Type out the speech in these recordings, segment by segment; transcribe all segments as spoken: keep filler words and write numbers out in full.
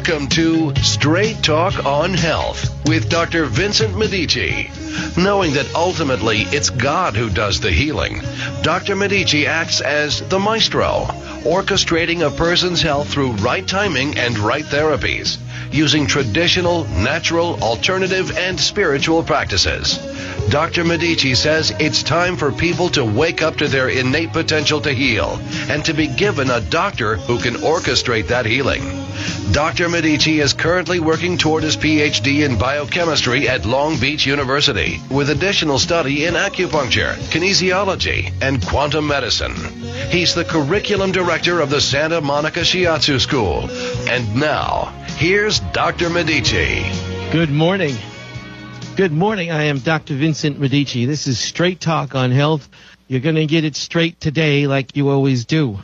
Welcome to Straight Talk on Health with Doctor Vincent Medici. Knowing that ultimately it's God who does the healing, Doctor Medici acts as the maestro, orchestrating a person's health through right timing and right therapies, using traditional, natural, alternative, and spiritual practices. Doctor Medici says it's time for people to wake up to their innate potential to heal and to be given a doctor who can orchestrate that healing. Doctor Medici is currently working toward his P H D in biochemistry at Long Beach University with additional study in acupuncture, kinesiology, and quantum medicine. He's the curriculum director of the Santa Monica Shiatsu School. And now, here's Doctor Medici. Good morning. Good morning. I am Doctor Vincent Medici. This is Straight Talk on Health. You're going to get it straight today like you always do.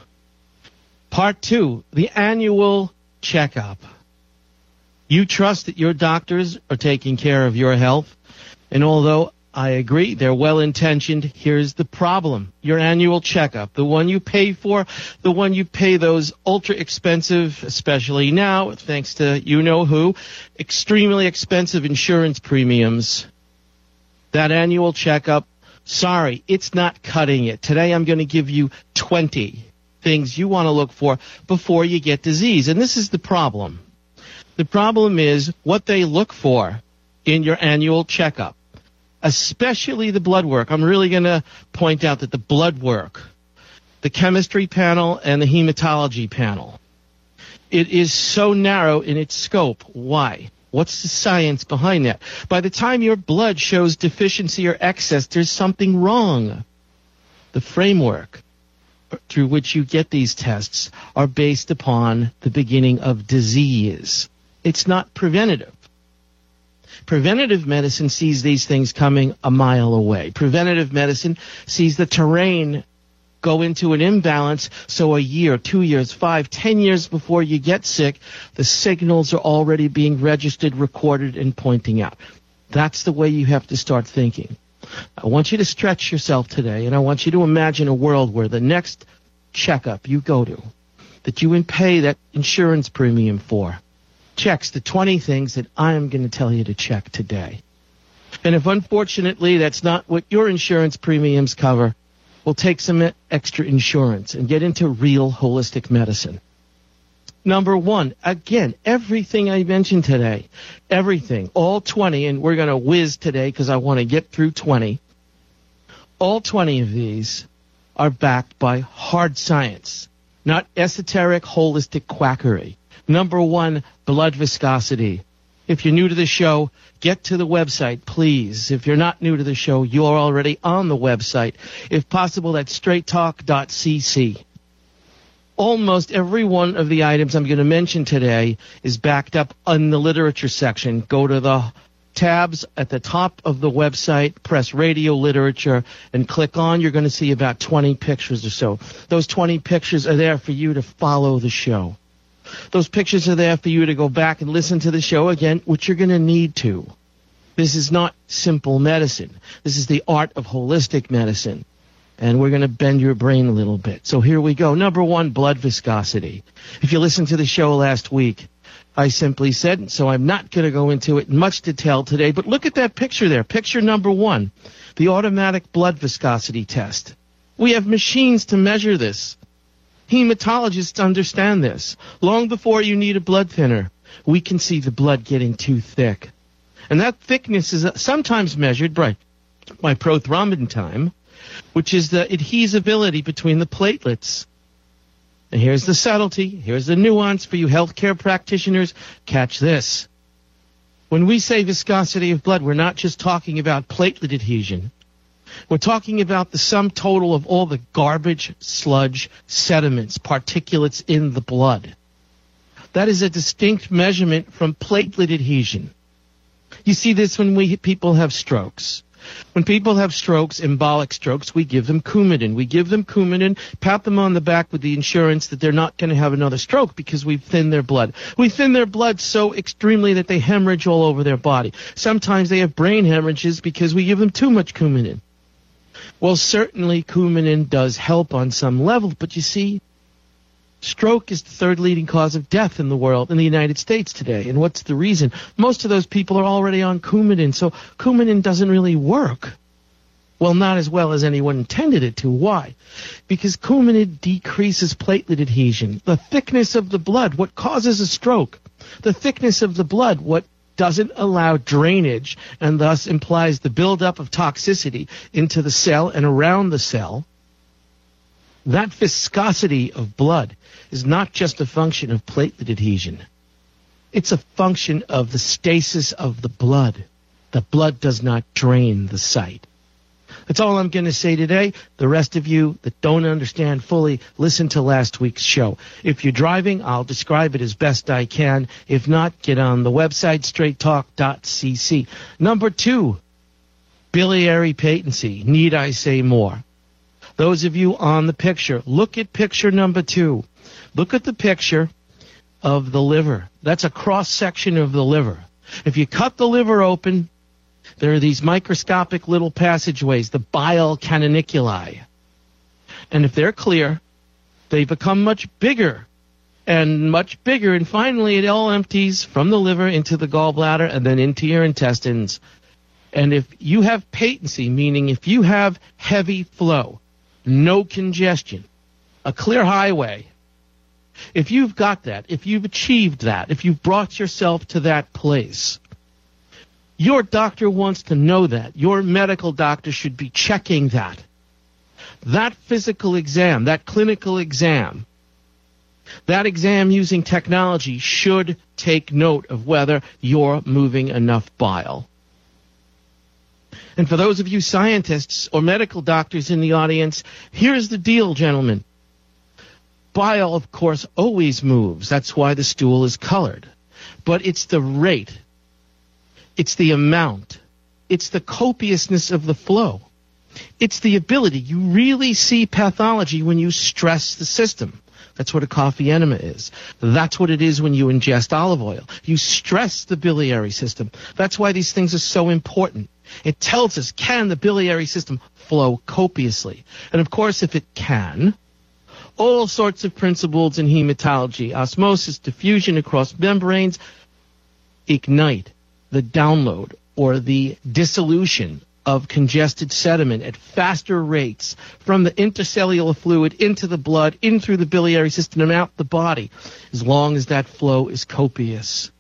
Part two, the annual checkup. You trust that your doctors are taking care of your health, and although I agree they're well-intentioned, here's the problem. Your annual checkup, the one you pay for, the one you pay those ultra-expensive, especially now, thanks to you-know-who, extremely expensive insurance premiums. That annual checkup, sorry, it's not cutting it. Today I'm going to give you twenty things you want to look for before you get disease. And this is the problem. The problem is what they look for in your annual checkup, especially the blood work. I'm really going to point out that the blood work, the chemistry panel, and the hematology panel, it is so narrow in its scope. Why? What's the science behind that? By the time your blood shows deficiency or excess, there's something wrong. The framework through which you get these tests are based upon the beginning of disease. It's not preventative. Preventative medicine sees these things coming a mile away. Preventative medicine sees the terrain go into an imbalance, so a year, two years, five, ten years before you get sick, the signals are already being registered, recorded, and pointing out. That's the way you have to start thinking. I want you to stretch yourself today, and I want you to imagine a world where the next checkup you go to, that you would pay that insurance premium for, checks the twenty things that I am going to tell you to check today. And if unfortunately that's not what your insurance premiums cover, we'll take some extra insurance and get into real holistic medicine. Number one, again, everything I mentioned today, everything, all twenty, and we're going to whiz today because I want to get through twenty. All twenty of these are backed by hard science, not esoteric, holistic quackery. Number one, blood viscosity. If you're new to the show, get to the website, please. If you're not new to the show, you're already on the website. If possible, that's straight talk dot c c. Almost every one of the items I'm going to mention today is backed up in the literature section. Go to the tabs at the top of the website, press radio literature, and click on. You're going to see about twenty pictures or so. Those twenty pictures are there for you to follow the show. Those pictures are there for you to go back and listen to the show again, which you're going to need to. This is not simple medicine. This is the art of holistic medicine. And we're going to bend your brain a little bit. So here we go. Number one, blood viscosity. If you listened to the show last week, I simply said, so I'm not going to go into it in much detail today, but look at that picture there. Picture number one, the automatic blood viscosity test. We have machines to measure this. Hematologists understand this. Long before you need a blood thinner, we can see the blood getting too thick. And that thickness is sometimes measured by, by prothrombin time, which is the adhesibility between the platelets. And here's the subtlety. Here's the nuance for you healthcare practitioners. Catch this. When we say viscosity of blood, we're not just talking about platelet adhesion. We're talking about the sum total of all the garbage, sludge, sediments, particulates in the blood. That is a distinct measurement from platelet adhesion. You see this when we people have strokes. When people have strokes, embolic strokes, we give them Coumadin. We give them Coumadin, pat them on the back with the insurance that they're not going to have another stroke because we've thinned their blood. We thin their blood so extremely that they hemorrhage all over their body. Sometimes they have brain hemorrhages because we give them too much Coumadin. Well, certainly Coumadin does help on some level, but you see, Stroke is the third leading cause of death in the world, in the United States today. And what's the reason? Most of those people are already on Coumadin, so Coumadin doesn't really work. Well, not as well as anyone intended it to. Why? Because Coumadin decreases platelet adhesion, the thickness of the blood, what causes a stroke. The thickness of the blood, what doesn't allow drainage and thus implies the buildup of toxicity into the cell and around the cell. That viscosity of blood is not just a function of platelet adhesion. It's a function of the stasis of the blood. The blood does not drain the site. That's all I'm going to say today. The rest of you that don't understand fully, listen to last week's show. If you're driving, I'll describe it as best I can. If not, get on the website, straight talk dot c c. Number two, biliary patency. Need I say more? Those of you on the picture, look at picture number two. Look at the picture of the liver. That's a cross-section of the liver. If you cut the liver open, there are these microscopic little passageways, the bile canoniculi. And if they're clear, they become much bigger and much bigger. And finally, it all empties from the liver into the gallbladder and then into your intestines. And if you have patency, meaning if you have heavy flow, no congestion, a clear highway, if you've got that, if you've achieved that, if you've brought yourself to that place, your doctor wants to know that. Your medical doctor should be checking that. That physical exam, that clinical exam, that exam using technology should take note of whether you're moving enough bile. And for those of you scientists or medical doctors in the audience, here's the deal, gentlemen. Bile, of course, always moves. That's why the stool is colored. But it's the rate. It's the amount. It's the copiousness of the flow. It's the ability. You really see pathology when you stress the system. That's what a coffee enema is. That's what it is when you ingest olive oil. You stress the biliary system. That's why these things are so important. It tells us, can the biliary system flow copiously? And of course, if it can, all sorts of principles in hematology, osmosis, diffusion across membranes, ignite the download or the dissolution of congested sediment at faster rates from the intercellular fluid into the blood, in through the biliary system and out the body, as long as that flow is copious.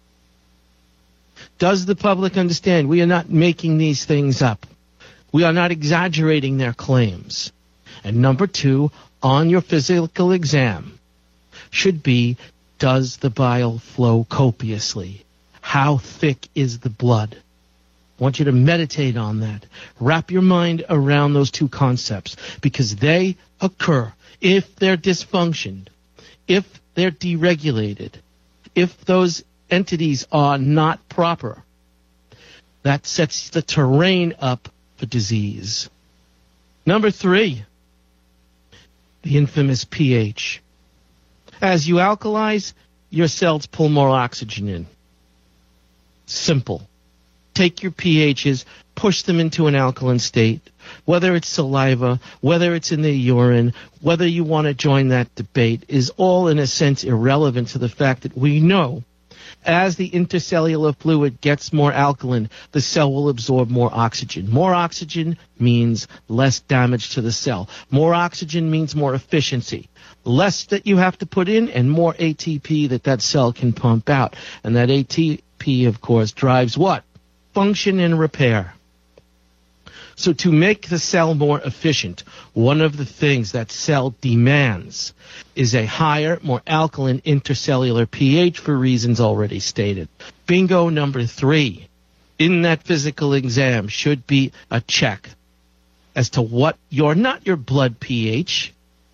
Does the public understand? We are not making these things up. We are not exaggerating their claims. And number two, on your physical exam, should be, does the bile flow copiously? How thick is the blood? I want you to meditate on that. Wrap your mind around those two concepts, because they occur if they're dysfunctioned, if they're deregulated, if those entities are not proper. That sets the terrain up for disease. Number three, the infamous pH. As you alkalize, your cells pull more oxygen in. Simple. Take your pHs, push them into an alkaline state, whether it's saliva, whether it's in the urine, whether you want to join that debate is all in a sense irrelevant to the fact that we know as the intercellular fluid gets more alkaline, the cell will absorb more oxygen. More oxygen means less damage to the cell. More oxygen means more efficiency. Less that you have to put in and more A T P that that cell can pump out. And that A T P, of course, drives what? Function and repair. So to make the cell more efficient, one of the things that cell demands is a higher, more alkaline intercellular pH for reasons already stated. Bingo number three in that physical exam should be a check as to what your, not your blood pH,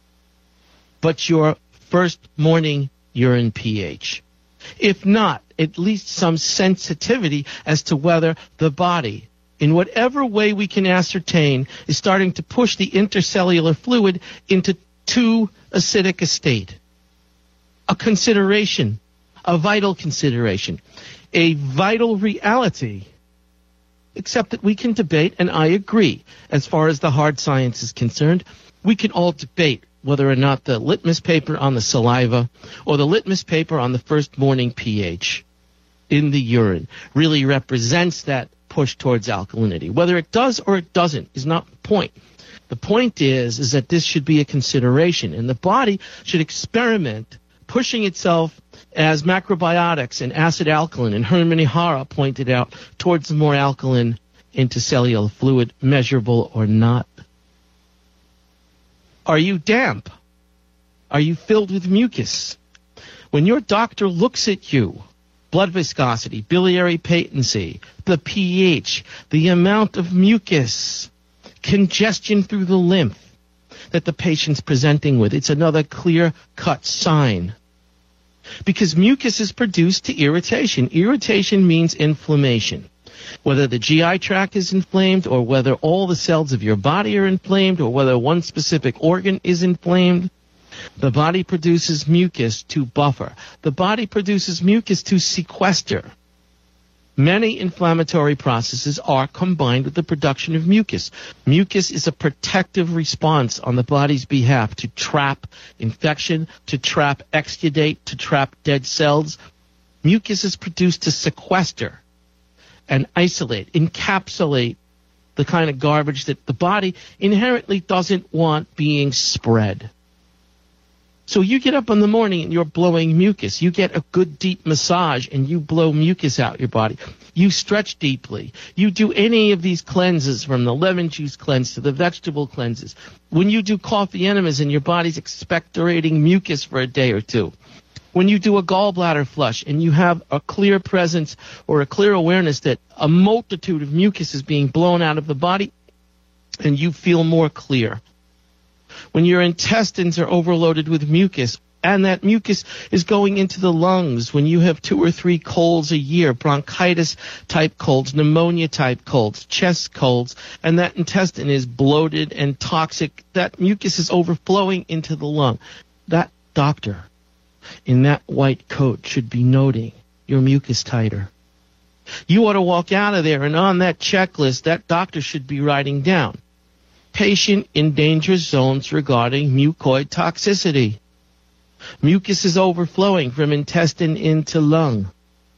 but your first morning urine pH. If not, at least some sensitivity as to whether the body, in whatever way we can ascertain, is starting to push the intercellular fluid into too acidic a state. A consideration, a vital consideration, a vital reality, except that we can debate, and I agree, as far as the hard science is concerned, we can all debate whether or not the litmus paper on the saliva or the litmus paper on the first morning pH in the urine really represents that push towards alkalinity. Whether it does or it doesn't is not the point. The point is, is that this should be a consideration, and the body should experiment pushing itself as macrobiotics and acid alkaline, and Herman Ihara pointed out, towards the more alkaline intercellular fluid, measurable or not. Are you damp? Are you filled with mucus? When your doctor looks at you, blood viscosity, biliary patency, the pH, the amount of mucus, congestion through the lymph that the patient's presenting with, it's another clear-cut sign. Because mucus is produced to irritation. Irritation means inflammation. Whether the G I tract is inflamed, or whether all the cells of your body are inflamed, or whether one specific organ is inflamed, the body produces mucus to buffer. The body produces mucus to sequester. Many inflammatory processes are combined with the production of mucus. Mucus is a protective response on the body's behalf to trap infection, to trap exudate, to trap dead cells. Mucus is produced to sequester and isolate, encapsulate the kind of garbage that the body inherently doesn't want being spread. So you get up in the morning and you're blowing mucus. You get a good deep massage and you blow mucus out your body. You stretch deeply. You do any of these cleanses, from the lemon juice cleanse to the vegetable cleanses. When you do coffee enemas and your body's expectorating mucus for a day or two. When you do a gallbladder flush and you have a clear presence or a clear awareness that a multitude of mucus is being blown out of the body, and you feel more clear. When your intestines are overloaded with mucus, and that mucus is going into the lungs, when you have two or three colds a year, bronchitis-type colds, pneumonia-type colds, chest colds, and that intestine is bloated and toxic, that mucus is overflowing into the lung. That doctor in that white coat should be noting your mucus titer. You ought to walk out of there, and on that checklist, that doctor should be writing down patient in danger zones regarding mucoid toxicity. Mucus is overflowing from intestine into lung.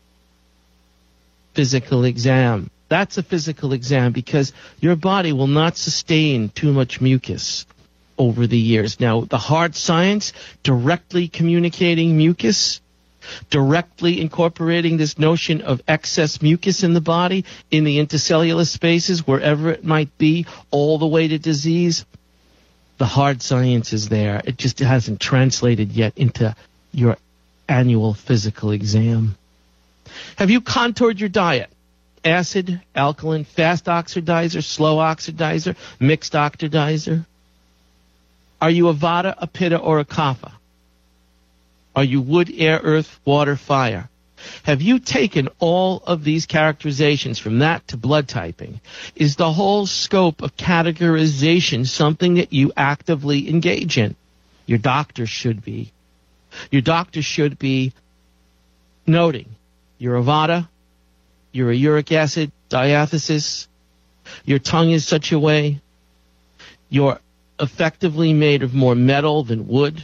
Physical exam. That's a physical exam, because your body will not sustain too much mucus over the years. Now, the hard science, directly communicating mucus, directly incorporating this notion of excess mucus in the body, in the intercellular spaces, wherever it might be, all the way to disease. The hard science is there. It just hasn't translated yet into your annual physical exam. Have you contoured your diet? Acid, alkaline, fast oxidizer, slow oxidizer, mixed oxidizer? Are you a Vata, a Pitta, or a Kapha? Are you wood, air, earth, water, fire? Have you taken all of these characterizations from that to blood typing? Is the whole scope of categorization something that you actively engage in? Your doctor should be. Your doctor should be noting you're a Vata, you're a uric acid diathesis, your tongue is such a way, you're effectively made of more metal than wood.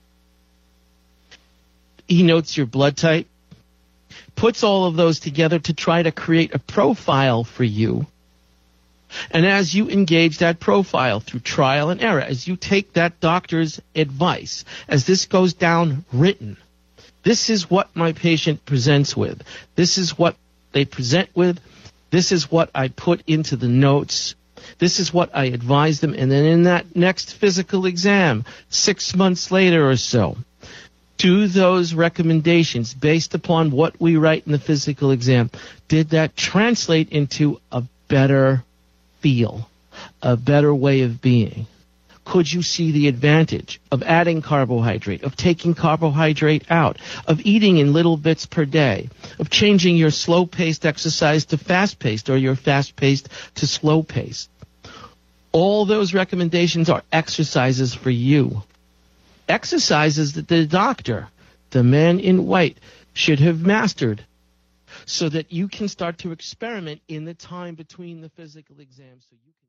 He notes your blood type, puts all of those together to try to create a profile for you. And as you engage that profile through trial and error, as you take that doctor's advice, as this goes down written, this is what my patient presents with. This is what they present with. This is what I put into the notes. This is what I advise them. And then in that next physical exam, six months later or so, do those recommendations based upon what we write in the physical exam. Did that translate into a better feel, a better way of being? Could you see the advantage of adding carbohydrate, of taking carbohydrate out, of eating in little bits per day, of changing your slow-paced exercise to fast-paced or your fast-paced to slow-paced? All those recommendations are exercises for you. Exercises that the doctor, the man in white, should have mastered so that you can start to experiment in the time between the physical exams. So you can